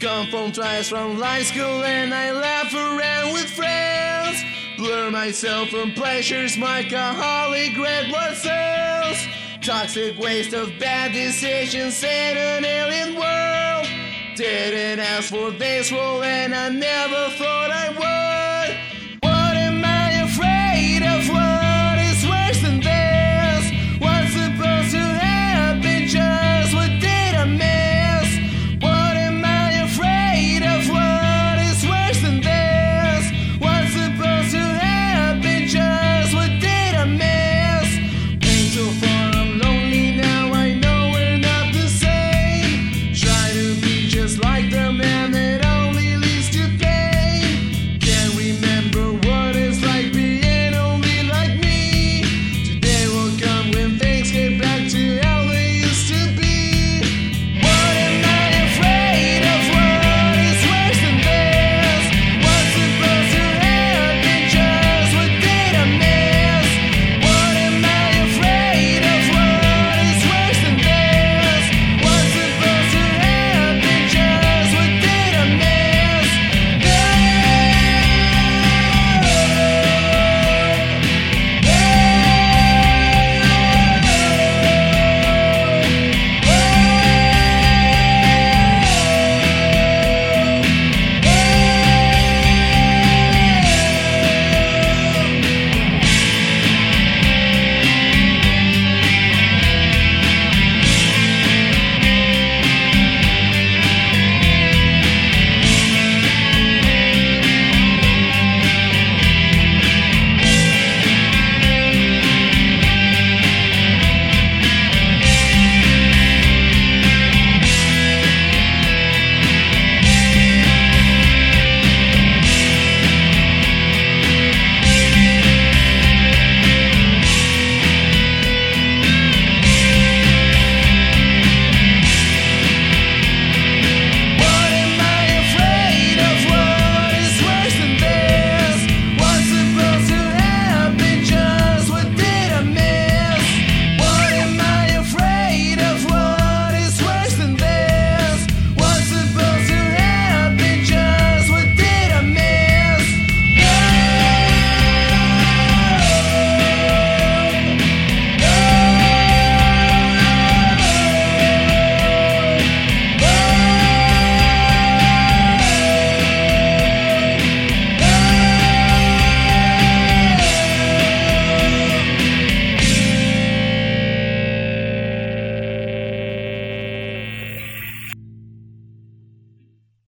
Come from tries from high school and I laugh around with friends. Blur myself from pleasures, my alcoholic red blood cells. Toxic waste of bad decisions in an alien world. Didn't ask for this role and I never thought I would.